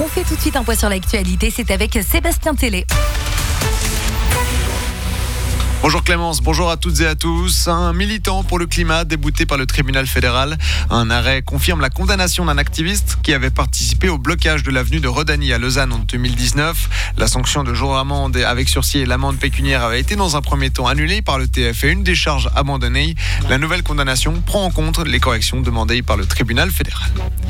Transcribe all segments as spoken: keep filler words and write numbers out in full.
On fait tout de suite un point sur l'actualité, c'est avec Sébastien Télé. Bonjour Clémence, bonjour à toutes et à tous. Un militant pour le climat débouté par le tribunal fédéral. Un arrêt confirme la condamnation d'un activiste qui avait participé au blocage de l'avenue de Rodani à Lausanne en deux mille dix-neuf. La sanction de jour d'amende avec sursis et l'amende pécuniaire avait été dans un premier temps annulée par le T F et une décharge abandonnée. La nouvelle condamnation prend en compte les corrections demandées par le tribunal fédéral.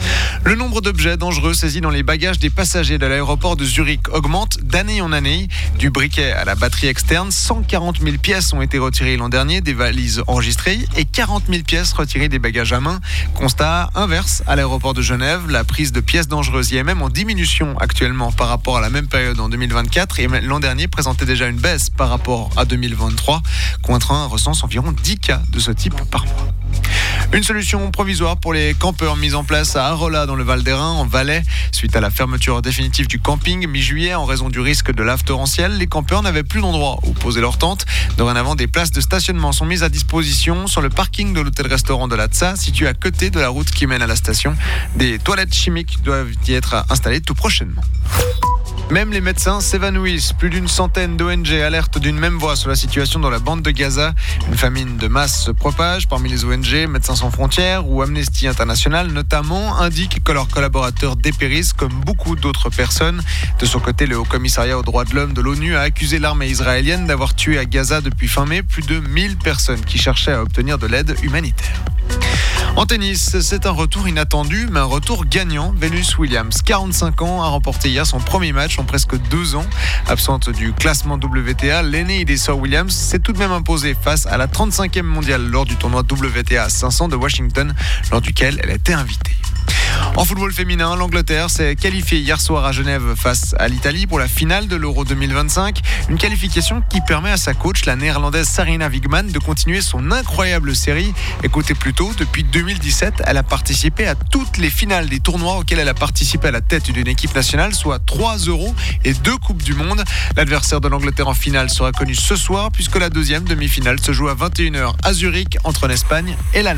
Le nombre d'objets dangereux saisis dans les bagages des passagers de l'aéroport de Zurich augmente d'année en année. Du briquet à la batterie externe, cent quarante mille pièces ont été retirées l'an dernier des valises enregistrées et quarante mille pièces retirées des bagages à main. Constat inverse à l'aéroport de Genève. La prise de pièces dangereuses y est même en dimonution actuellement par rapport à la même période en deux mille vingt-quatre et l'an dernier présentait déjà une baisse par rapport à deux mille vingt-trois. Cointrin recense environ dix cas de ce type par mois. Une solution provisoire pour les campeurs mise en place à Arolla dans le Val d'Airain en Valais. Suite à la fermeture définitive du camping mi-juillet en raison du risque de lave torrentielle, les campeurs n'avaient plus d'endroit où poser leur tente. Dorénavant, des places de stationnement sont mises à disposition sur le parking de l'hôtel-restaurant de la Tsa, situé à côté de la route qui mène à la station. Des toilettes chimiques doivent y être installées tout prochainement. Même les médecins s'évanouissent. Plus d'une centaine d'O N G alertent d'une même voix sur la situation dans la bande de Gaza. Une famine de masse se propage parmi les O N G, Médecins sans frontières ou Amnesty International notamment, indiquent que leurs collaborateurs dépérissent comme beaucoup d'autres personnes. De son côté, le Haut-Commissariat aux droits de l'homme de l'ONU a accusé l'armée israélienne d'avoir tué à Gaza depuis fin mai plus de mille personnes qui cherchaient à obtenir de l'aide humanitaire. En tennis, c'est un retour inattendu, mais un retour gagnant. Venus Williams, quarante-cinq ans, a remporté hier son premier match en presque deux ans. Absente du classement W T A, l'aînée des sœurs Williams s'est tout de même imposée face à la trente-cinquième mondiale lors du tournoi W T A cinq cents de Washington, lors duquel elle était invitée. En football féminin, l'Angleterre s'est qualifiée hier soir à Genève face à l'Italie pour la finale de l'Euro deux mille vingt-cinq. Une qualification qui permet à sa coach, la néerlandaise Sarina Wiegman, de continuer son incroyable série. Écoutez plutôt, depuis deux mille dix-sept, elle a participé à toutes les finales des tournois auxquels elle a participé à la tête d'une équipe nationale, soit trois euros et deux Coupes du Monde. L'adversaire de l'Angleterre en finale sera connu ce soir puisque la deuxième demi-finale se joue à vingt et une heures à Zurich entre l'Espagne et l'Allemagne.